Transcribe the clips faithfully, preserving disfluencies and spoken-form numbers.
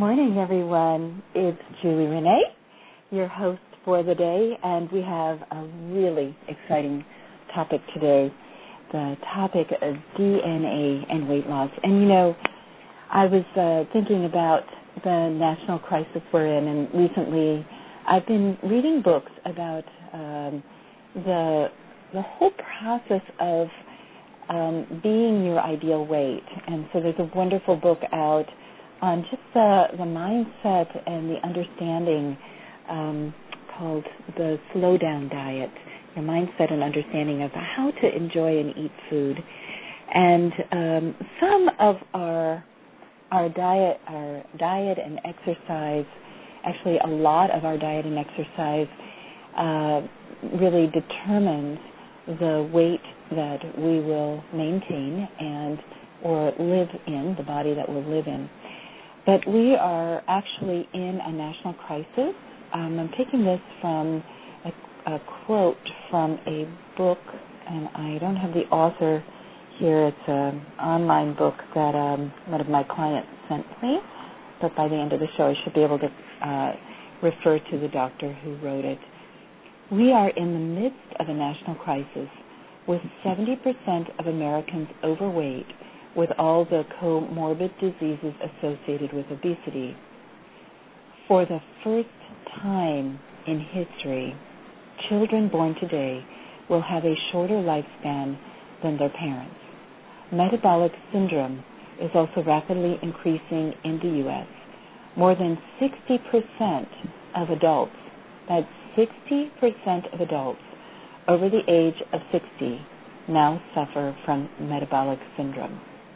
morning, everyone. It's Julie Renee, your host for the day, and we have a really exciting topic today, the topic of D N A and weight loss. And, you know, I was uh, thinking about the national crisis we're in, and recently I've been reading books about um, the the whole process of um, being your ideal weight. And so there's a wonderful book out on just the, the mindset and the understanding um, called the Slow Down Diet, your mindset and understanding of how to enjoy and eat food. And um, some of our our diet, our diet and exercise, actually a lot of our diet and exercise uh, really determines the weight that we will maintain and or live in, the body that we'll live in. But we are actually in a national crisis. Um, I'm taking this from a, a quote from a book, and I don't have the author here. It's an online book that um, one of my clients sent me, but by the end of the show I should be able to uh, refer to the doctor who wrote it. We are in the midst of a national crisis with seventy percent of Americans overweight, with all the comorbid diseases associated with obesity. For the first time in history, children born today will have a shorter lifespan than their parents. Metabolic syndrome is also rapidly increasing in the U S More than sixty percent of adults, that's sixty percent of adults over the age of sixty now suffer from metabolic syndrome.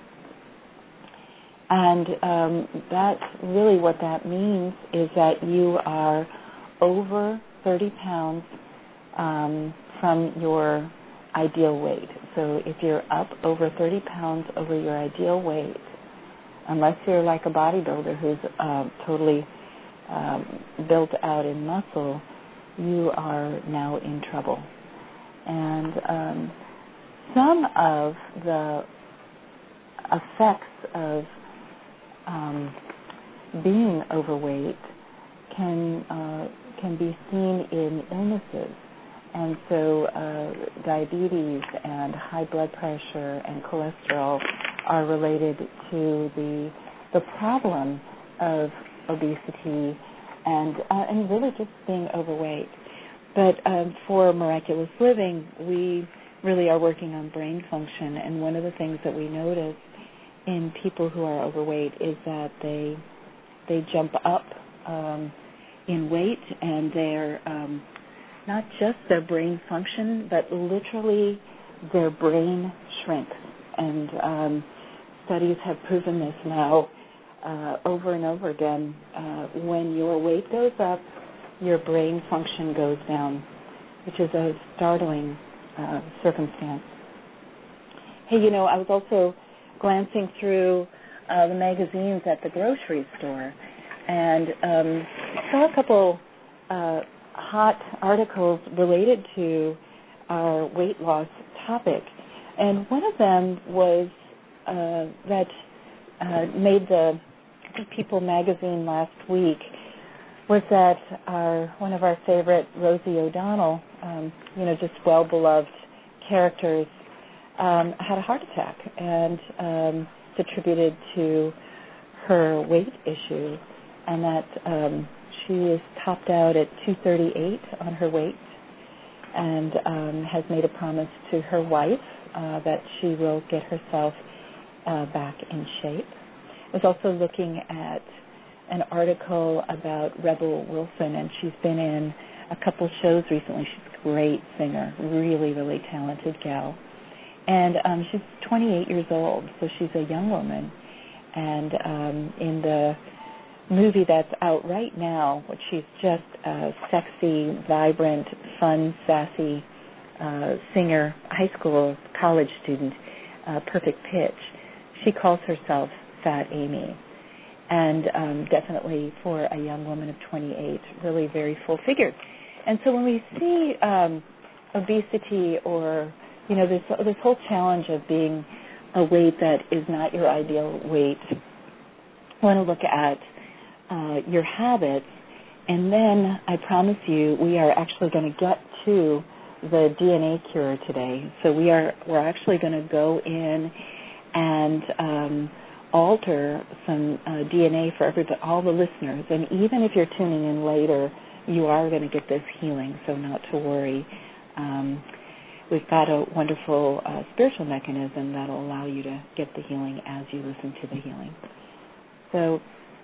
And um, that's really what that means is that you are over thirty pounds um, from your ideal weight. So if you're up over thirty pounds over your ideal weight, unless you're like a bodybuilder who's uh, totally um, built out in muscle, you are now in trouble. And um, some of the effects of Um, being overweight can uh, can be seen in illnesses, and so uh, diabetes and high blood pressure and cholesterol are related to the the problem of obesity and uh, and really just being overweight. But um, for Miraculous Living, we really are working on brain function, and one of the things that we notice in people who are overweight is that they they jump up um, in weight, and they're um, not just their brain function, but literally their brain shrinks. And um, studies have proven this now uh, over and over again. Uh, when your weight goes up, your brain function goes down, which is a startling uh, circumstance. Hey, you know, I was also glancing through uh, the magazines at the grocery store, and um, saw a couple uh, hot articles related to our weight loss topic. And one of them was uh, that uh, made the People magazine last week was that our one of our favorite, Rosie O'Donnell, um, you know, just well-beloved characters, Um, had a heart attack, and um, it's attributed to her weight issue, and that um, she is topped out at two thirty-eight on her weight, and um, has made a promise to her wife uh, that she will get herself uh, back in shape. I was also looking at an article about Rebel Wilson, and she's been in a couple shows recently. She's a great singer, really, really talented gal. And um, she's twenty-eight years old, so she's a young woman. And um, in the movie that's out right now, which she's just a sexy, vibrant, fun, sassy uh, singer, high school, college student, uh, Perfect Pitch, she calls herself Fat Amy. And um, definitely for a young woman of twenty-eight, really very full-figured. And so when we see um, obesity or You know, this this whole challenge of being a weight that is not your ideal weight, I want to look at uh, your habits, and then I promise you we are actually going to get to the D N A cure today. So we are we're actually going to go in and um, alter some uh, D N A for everybody, all the listeners. And even if you're tuning in later, you are going to get this healing, so not to worry. Um, we've got a wonderful uh, spiritual mechanism that will allow you to get the healing as you listen to the healing. So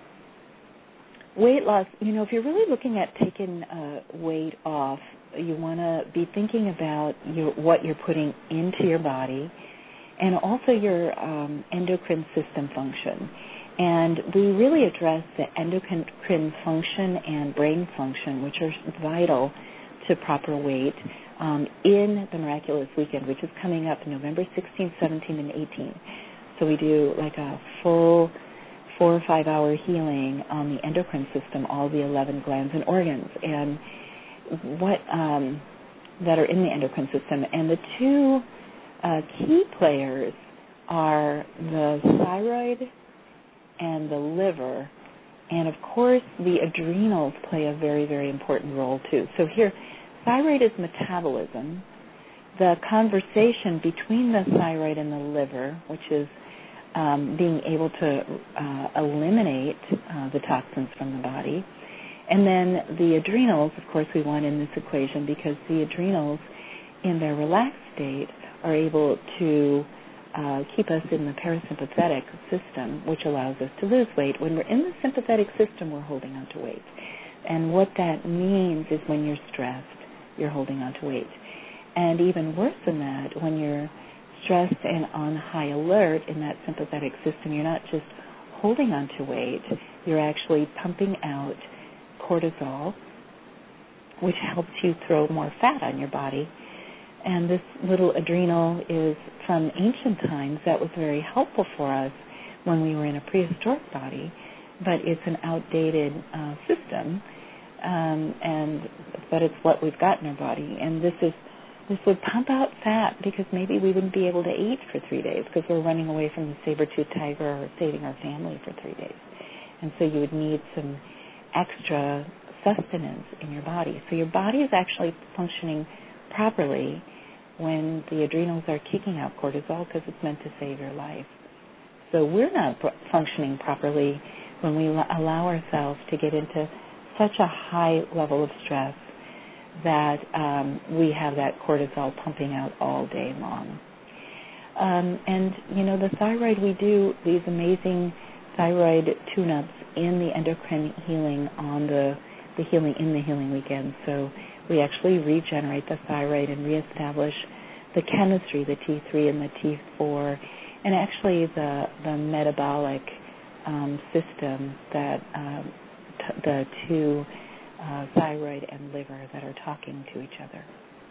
weight loss, you know, if you're really looking at taking uh, weight off, you want to be thinking about your, what you're putting into your body and also your um, endocrine system function. And we really address the endocrine function and brain function, which are vital to proper weight, um, in the Miraculous Weekend, which is coming up November sixteenth, seventeenth, and eighteenth. So we do like a full four or five hour healing on the endocrine system, all the eleven glands and organs, and what um, that are in the endocrine system. And the two uh, key players are the thyroid and the liver, and of course the adrenals play a very, very important role too. So here, thyroid is metabolism. The conversation between the thyroid and the liver, which is um, being able to uh, eliminate uh, the toxins from the body. And then the adrenals, of course, we want in this equation because the adrenals, in their relaxed state, are able to uh, keep us in the parasympathetic system, which allows us to lose weight. When we're in the sympathetic system, we're holding on to weight. And what that means is when you're stressed, you're holding on to weight. And even worse than that, when you're stressed and on high alert in that sympathetic system, you're not just holding on to weight, you're actually pumping out cortisol, which helps you throw more fat on your body. And this little adrenal is from ancient times. That was very helpful for us when we were in a prehistoric body, but it's an outdated uh, system, um, and but it's what we've got in our body. And this is this would pump out fat because maybe we wouldn't be able to eat for three days because we're running away from the saber-toothed tiger or saving our family for three days. And so you would need some extra sustenance in your body. So your body is actually functioning properly when the adrenals are kicking out cortisol because it's meant to save your life. So we're not functioning properly when we allow ourselves to get into such a high level of stress that um, we have that cortisol pumping out all day long. Um, and, you know, the thyroid, we do these amazing thyroid tune-ups in the endocrine healing on the, the healing in the healing weekend. So we actually regenerate the thyroid and reestablish the chemistry, the T three and the T four, and actually the, the metabolic um, system that um, t- the two uh, thyroid and liver that are talking to each other.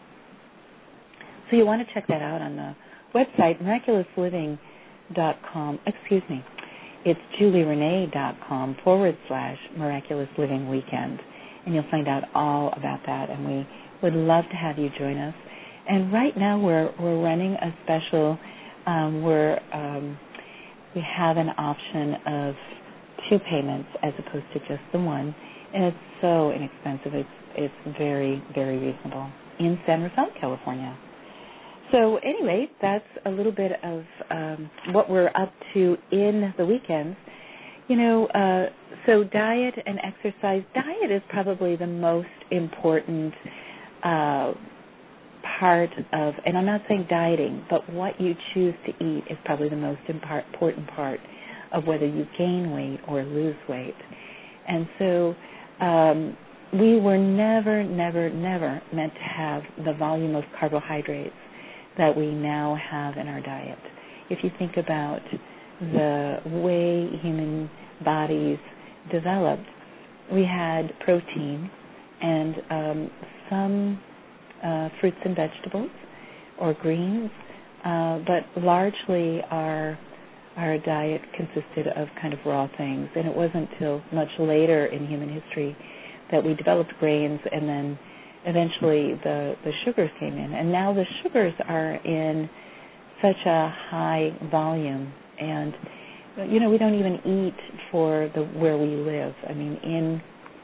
So you want to check that out on the website, miraculous living dot com, excuse me, it's julierenee.com forward slash miraculous living weekend, and you'll find out all about that, and we would love to have you join us. And right now we're we're running a special, um, we're, um, we have an option of two payments as opposed to just the one, and it's so inexpensive. It's it's very, very reasonable in San Rafael, California. So anyway, that's a little bit of um, what we're up to in the weekends. You know, uh, so diet and exercise. Diet is probably the most important uh, part of, and I'm not saying dieting, but what you choose to eat is probably the most impar- important part of whether you gain weight or lose weight. And so um, we were never, never, never meant to have the volume of carbohydrates that we now have in our diet. If you think about the way human bodies developed, we had protein and um, some uh, fruits and vegetables or greens, uh, but largely our our diet consisted of kind of raw things. And it wasn't until much later in human history that we developed grains, and then eventually the, the sugars came in. And now the sugars are in such a high volume, and you know, we don't even eat for the where we live. I mean, in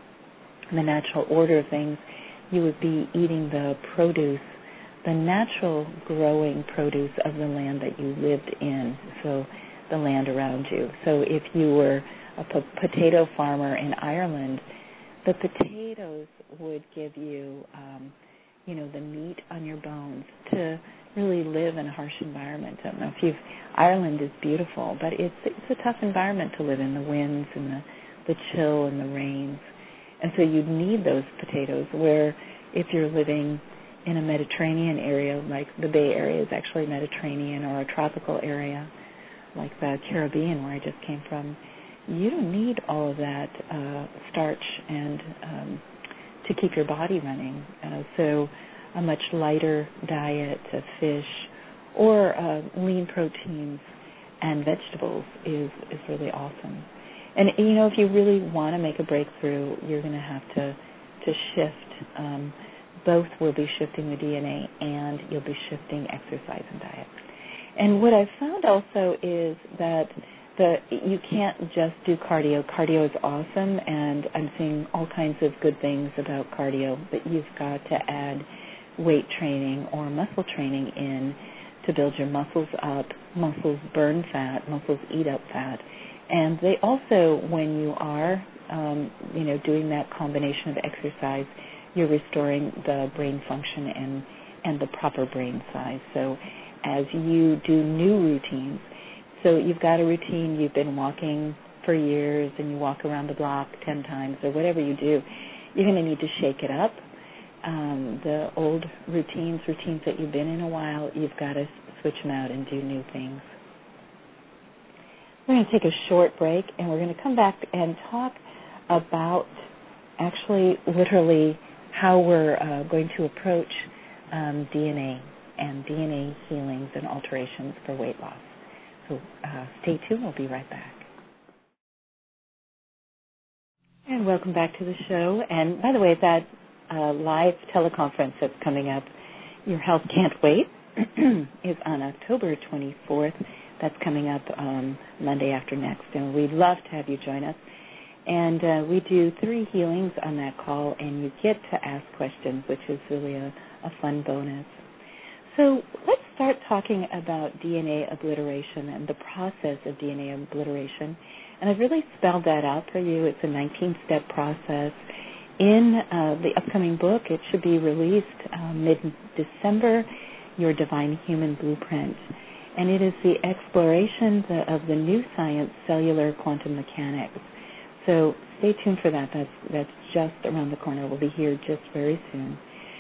the natural order of things, you would be eating the produce, the natural growing produce of the land that you lived in, so the land around you. So if you were a po- potato farmer in Ireland, the potatoes would give you, um, you know, the meat on your bones to really live in a harsh environment. I don't know if you've, Ireland is beautiful, but it's it's a tough environment to live in, the winds and the, the chill and the rains. And so you'd need those potatoes, where if you're living in a Mediterranean area, like the Bay Area is actually Mediterranean, or a tropical area like the Caribbean where I just came from, you don't need all of that uh, starch and um, to keep your body running. Uh, so a much lighter diet of fish or uh, lean proteins and vegetables is, is really awesome. And, you know, if you really want to make a breakthrough, you're going to have to, to shift. Um, both will be shifting the D N A, and you'll be shifting exercise and diet. And what I've found also is that the you can't just do cardio. Cardio is awesome, and I'm seeing all kinds of good things about cardio, but you've got to add weight training or muscle training in to build your muscles up. Muscles burn fat. Muscles eat up fat. And they also, when you are, um, you know, doing that combination of exercise, you're restoring the brain function and, and the proper brain size. So as you do new routines, so you've got a routine, you've been walking for years and you walk around the block ten times or whatever you do, you're going to need to shake it up. Um, the old routines, routines that you've been in a while, you've got to switch them out and do new things. We're going to take a short break, and we're going to come back and talk about actually literally how we're uh, going to approach um, D N A and D N A healings and alterations for weight loss. So uh, stay tuned. We'll be right back. And welcome back to the show. And by the way, that uh, live teleconference that's coming up, Your Health Can't Wait, is on October twenty-fourth. That's coming up um, Monday after next, and we'd love to have you join us. And uh, we do three healings on that call, and you get to ask questions, which is really a, a fun bonus. So let's start talking about D N A obliteration and the process of D N A obliteration. And I've really spelled that out for you. It's a nineteen-step process. In uh, the upcoming book, it should be released uh, mid-December, Your Divine Human Blueprint. And it is the exploration of the new science, cellular quantum mechanics. So stay tuned for that. That's, that's just around the corner. We'll be here just very soon.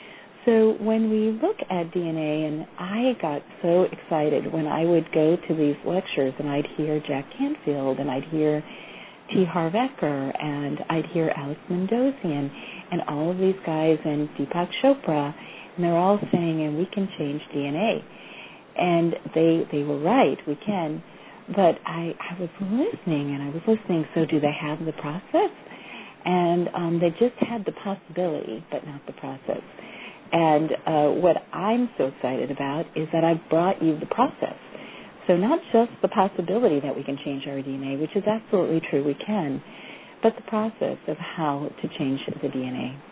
So when we look at D N A, and I got so excited when I would go to these lectures and I'd hear Jack Canfield and I'd hear T. Harv Eker and I'd hear Alex Mendosian and all of these guys and Deepak Chopra, and they're all saying, and we can change D N A. And they they were right, we can. But I, I was listening, and I was listening, so do they have the process? And um, they just had the possibility, but not the process. And uh, what I'm so excited about is that I've brought you the process. So not just the possibility that we can change our D N A, which is absolutely true, we can, but the process of how to change the D N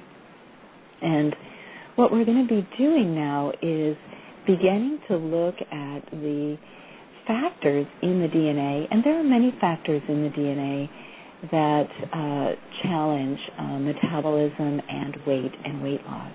A. And what we're going to be doing now is beginning to look at the factors in the D N A, and there are many factors in the D N A that uh, challenge uh, metabolism and weight and weight loss.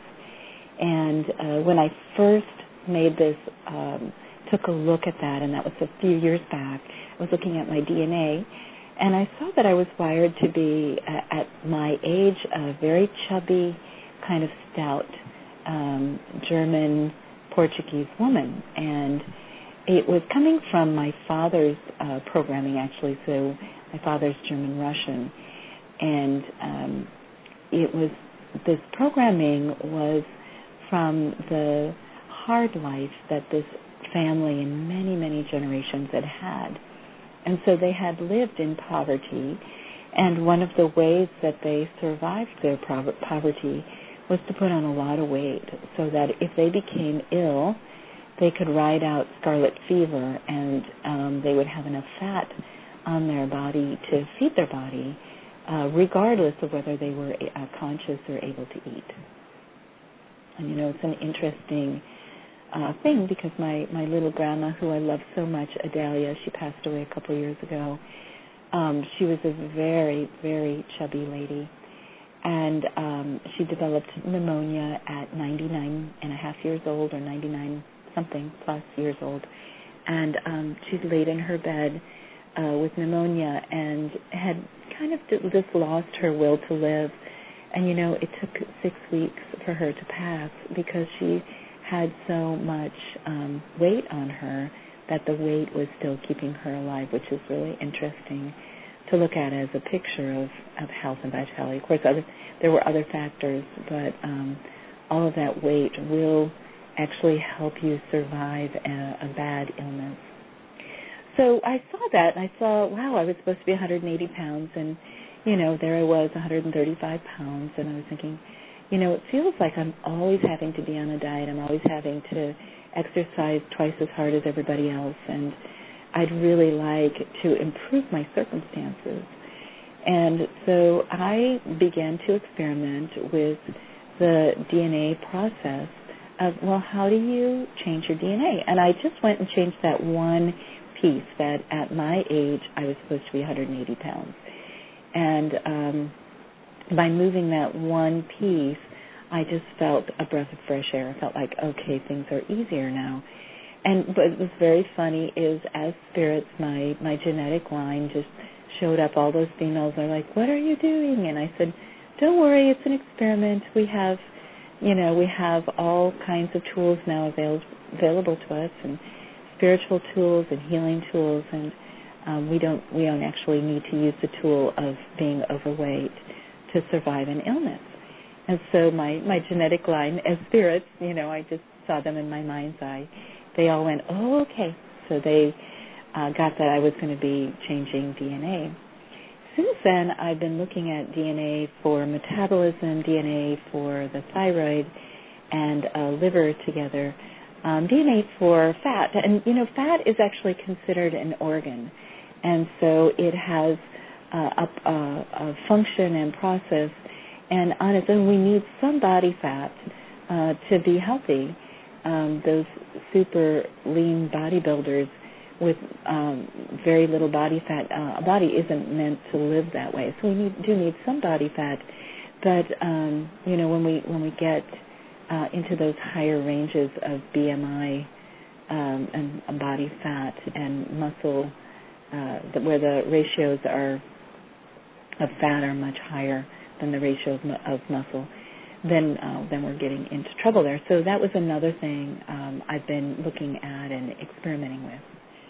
And uh, when I first made this, um, took a look at that, and that was a few years back, I was looking at my D N A, and I saw that I was wired to be, uh, at my age, a very chubby, kind of stout um, German Portuguese woman, and it was coming from my father's uh, programming, actually. So my father's German Russian, and um, it was this programming was from the hard life that this family and many many generations had had, and so they had lived in poverty, and one of the ways that they survived their poverty was to put on a lot of weight so that if they became ill, they could ride out scarlet fever, and um, they would have enough fat on their body to feed their body, uh, regardless of whether they were uh, conscious or able to eat. And, you know, it's an interesting uh, thing because my, my little grandma, who I love so much, Adalia, she passed away a couple of years ago. Um, she was a very, very chubby lady. And um, she developed pneumonia at ninety-nine and a half years old, or ninety-nine something plus years old. And um, she laid in her bed uh, with pneumonia and had kind of just lost her will to live. And, you know, it took six weeks for her to pass because she had so much um, weight on her that the weight was still keeping her alive, which is really interesting to look at as a picture of, of health and vitality. Of course, other, there were other factors, but um, all of that weight will actually help you survive a, a bad illness. So I saw that, and I saw, wow, I was supposed to be one hundred eighty pounds, and, you know, there I was, one hundred thirty-five pounds, and I was thinking, you know, it feels like I'm always having to be on a diet. I'm always having to exercise twice as hard as everybody else, and I'd really like to improve my circumstances. And so I began to experiment with the D N A process of, well, how do you change your D N A? And I just went and changed that one piece that at my age I was supposed to be one hundred eighty pounds. And um, by moving that one piece, I just felt a breath of fresh air. I felt like, okay, things are easier now. And what was very funny is as spirits, my, my genetic line just showed up. All those females are like, what are you doing? And I said, don't worry, it's an experiment. We have, you know, we have all kinds of tools now avail- available to us, and spiritual tools and healing tools, and um, we don't we don't actually need to use the tool of being overweight to survive an illness. And so my, my genetic line as spirits, you know, I just saw them in my mind's eye. They all went, oh, okay. So they uh, got that I was going to be changing D N A. Since then, I've been looking at D N A for metabolism, D N A for the thyroid, and uh, liver together, um, D N A for fat. And, you know, fat is actually considered an organ. And so it has uh, a, a, a function and process. And on its own, we need some body fat uh, to be healthy. Um, those super lean bodybuilders with um, very little body fat, uh, a body isn't meant to live that way. So we need, do need some body fat, but um, you know, when we when we get uh, into those higher ranges of B M I um, and, and body fat and muscle, uh, where the ratios are of fat are much higher than the ratio of, mu- of muscle, then uh, then we're getting into trouble there. So that was another thing um, I've been looking at and experimenting with.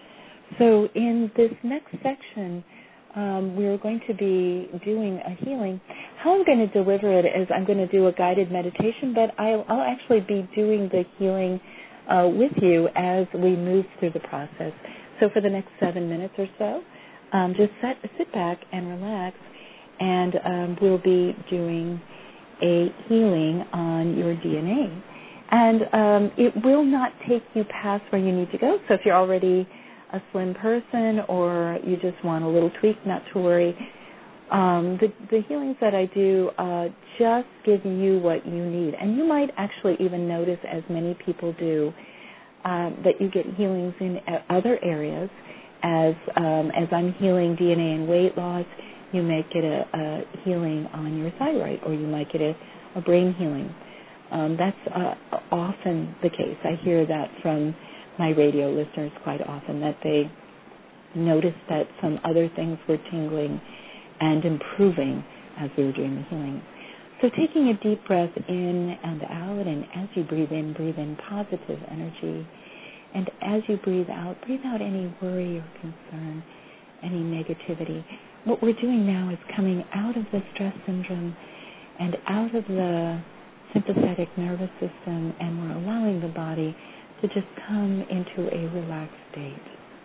So in this next section, um, we're going to be doing a healing. How I'm going to deliver it is I'm going to do a guided meditation, but I'll, I'll actually be doing the healing uh, with you as we move through the process. So for the next seven minutes or so, um, just set, sit back and relax, and um, we'll be doing a healing on your D N A. And um, it will not take you past where you need to go. So if you're already a slim person or you just want a little tweak, not to worry. Um, the, the healings that I do uh, just give you what you need. And you might actually even notice, as many people do, uh, that you get healings in other areas. As um, as I'm healing D N A and weight loss, you may get a, a healing on your thyroid, or you might get a, a brain healing. Um, that's uh, often the case. I hear that from my radio listeners quite often, that they noticed that some other things were tingling and improving as we were doing the healing. So taking a deep breath in and out, and as you breathe in, breathe in positive energy. And as you breathe out, breathe out any worry or concern, any negativity. What we're doing now is coming out of the stress syndrome and out of the sympathetic nervous system, and we're allowing the body to just come into a relaxed state.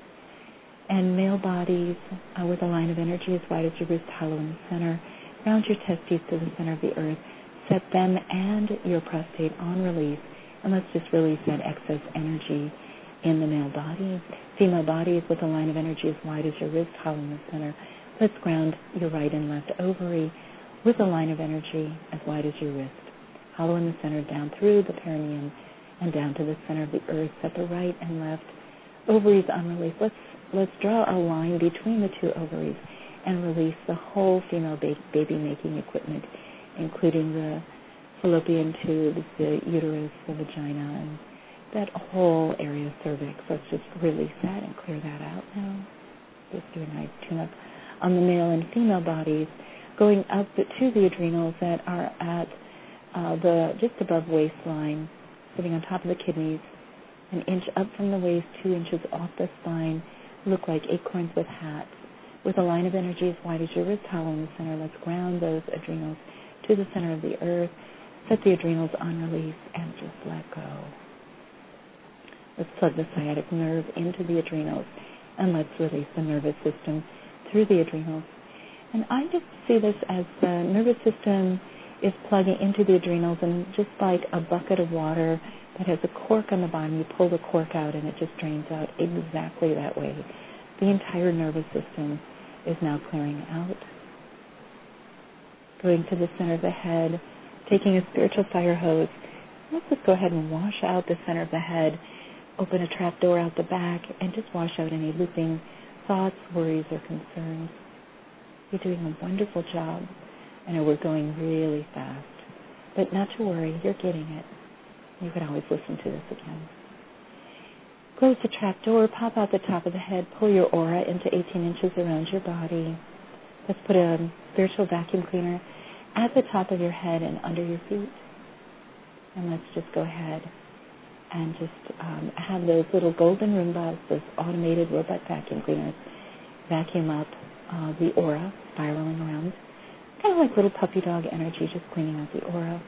And male bodies uh, with a line of energy as wide as your wrist, hollow in the center, round your testes to the center of the earth, set them and your prostate on release, and let's just release that excess energy in the male body. Female bodies with a line of energy as wide as your wrist, hollow in the center. Let's ground your right and left ovary with a line of energy as wide as your wrist, hollow in the center, down through the perineum and down to the center of the earth. Set the right and left ovaries on release. Let's let's draw a line between the two ovaries and release the whole female ba- baby-making equipment, including the fallopian tubes, the uterus, the vagina, and that whole area of cervix. Let's just release that and clear that out now. Just do a nice tune-up on the male and female bodies, going up to the adrenals that are at uh, the just above waistline, sitting on top of the kidneys, an inch up from the waist, two inches off the spine, look like acorns with hats, with a line of energy as wide as your wrist, hollow in the center. Let's ground those adrenals to the center of the earth. Set the adrenals on release and just let go. Let's plug the sciatic nerve into the adrenals and let's release the nervous system through the adrenals. And I just see this as the nervous system is plugging into the adrenals, and just like a bucket of water that has a cork on the bottom, you pull the cork out and it just drains out exactly that way. The entire nervous system is now clearing out. Going to the center of the head, taking a spiritual fire hose, let's just go ahead and wash out the center of the head, open a trap door out the back, and just wash out any looping thoughts, worries, or concerns. You're doing a wonderful job. I know we're going really fast, but not to worry, you're getting it. You can always listen to this again. Close the trap door, pop out the top of the head, pull your aura into eighteen inches around your body. Let's put a spiritual vacuum cleaner at the top of your head and under your feet. And let's just go ahead and just um, have those little golden Roombas, those automated robot vacuum cleaners, vacuum up uh, the aura, spiraling around, kind of like little puppy dog energy, just cleaning out the aura.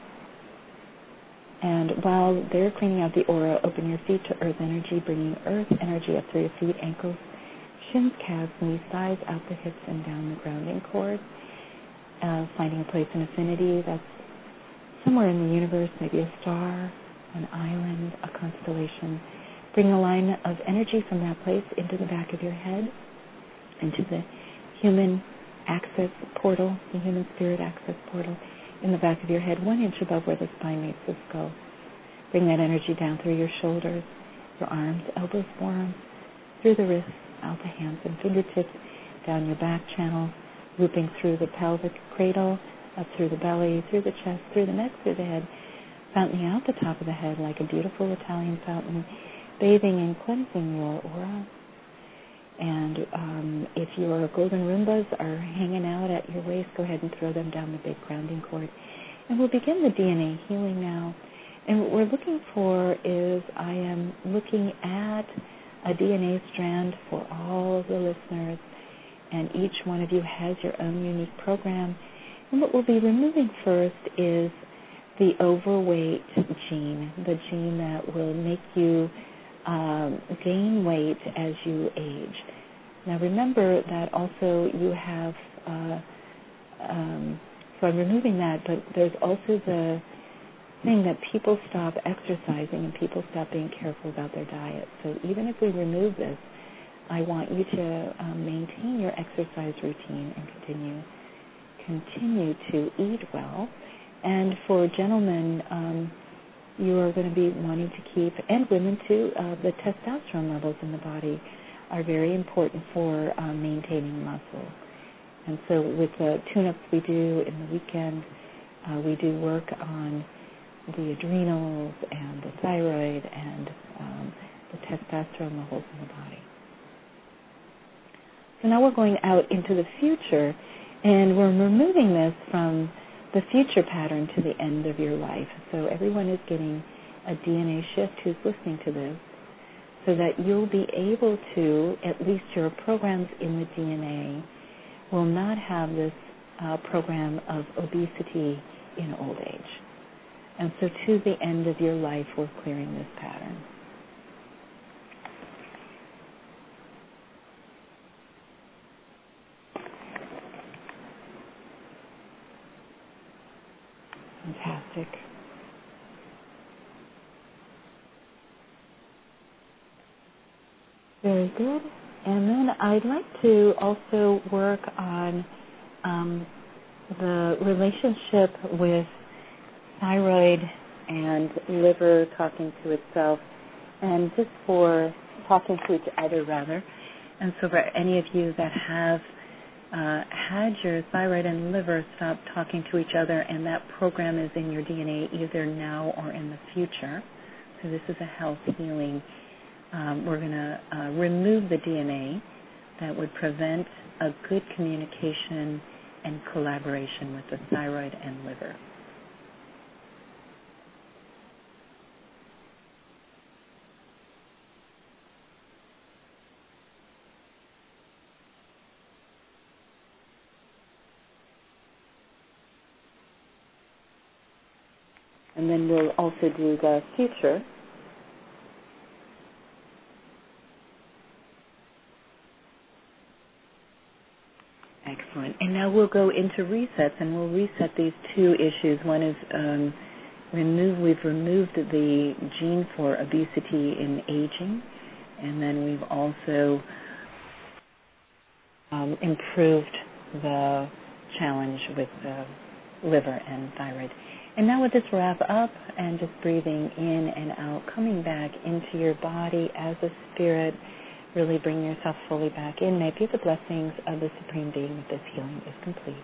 And while they're cleaning out the aura, open your feet to earth energy, bringing earth energy up through your feet, ankles, shins, calves, knees, thighs, out the hips and down the grounding cord. Uh, finding a place in affinity that's somewhere in the universe, maybe a star, an island, a constellation. Bring a line of energy from that place into the back of your head, into the human access portal, the human spirit access portal in the back of your head, one inch above where the spine meets the skull. Bring that energy down through your shoulders, your arms, elbows, forearms, through the wrists, out the hands and fingertips, down your back channel, looping through the pelvic cradle, up through the belly, through the chest, through the neck, through the head, fountaining out the top of the head like a beautiful Italian fountain, bathing and cleansing your aura. And um, if your golden Roombas are hanging out at your waist, go ahead and throw them down the big grounding cord. And we'll begin the D N A healing now. And what we're looking for is, I am looking at a D N A strand for all of the listeners, and each one of you has your own unique program. And what we'll be removing first is the overweight gene, the gene that will make you um, gain weight as you age. Now remember that also you have, uh, um, so I'm removing that, but there's also the thing that people stop exercising and people stop being careful about their diet. So even if we remove this, I want you to um, maintain your exercise routine and continue continue to eat well. And for gentlemen, um, you are going to be wanting to keep, and women too, uh, the testosterone levels in the body are very important for um, maintaining muscle. And so with the tune-ups we do in the weekend, uh, we do work on the adrenals and the thyroid and um, the testosterone levels in the body. So now we're going out into the future, and we're removing this from the future pattern to the end of your life. So everyone is getting a D N A shift who's listening to this, so that you'll be able to, at least your programs in the D N A will not have this uh, program of obesity in old age. And so to the end of your life, we're clearing this pattern. Fantastic. Very good. And then I'd like to also work on um, the relationship with thyroid and liver talking to itself, and just for talking to each other, rather. And so for any of you that have uh, had your thyroid and liver stop talking to each other, and that program is in your D N A either now or in the future, so this is a health healing. Um, we're going to uh, remove the D N A that would prevent a good communication and collaboration with the thyroid and liver. And then we'll also do the future. Excellent. And now we'll go into resets, and we'll reset these two issues. One is um, remove. We've removed the gene for obesity in aging, and then we've also um, improved the challenge with the liver and thyroid. And now we'll just wrap up and just breathing in and out, coming back into your body as a spirit. Really bring yourself fully back in. May be the blessings of the Supreme Being that this healing is complete.